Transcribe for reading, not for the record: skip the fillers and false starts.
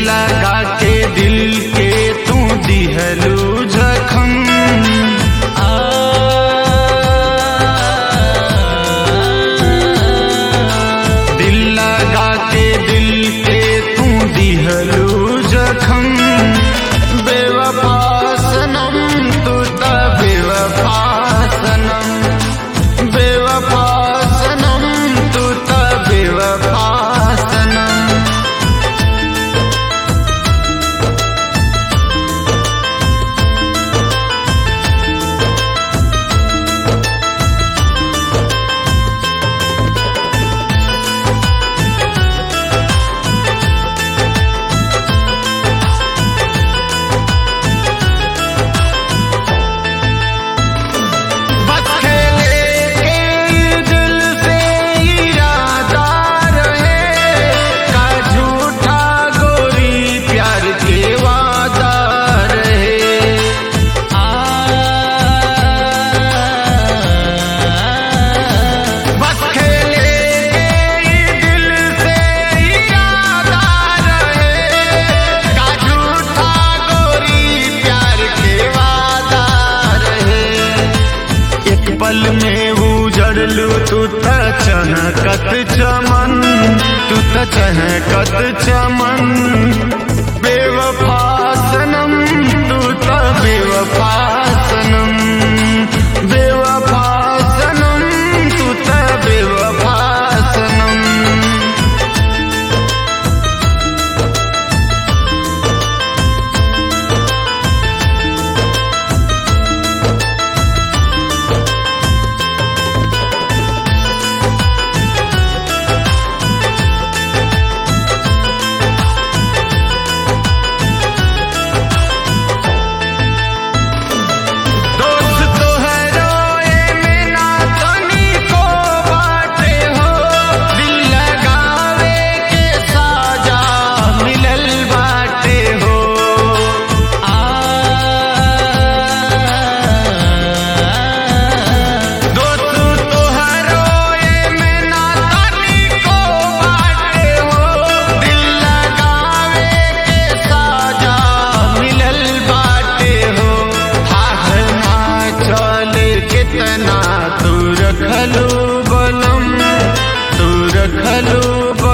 लगा के दिल के तू दिहलू जखम। दिल लगा के दिल के तू दिहलू जखम। बेवफा सनम तू ता बेवफा सनम। बेवफा सनम तू ता बेवफा सनम। पल में उजड़लू तू त चहकत चमन। तू त चहकत चमन। बेवफा सनम तू त बेवफा सनम। बेवफा सनम तू त बेवफा सनम। कितना तू रखलू बलम। तू रखलू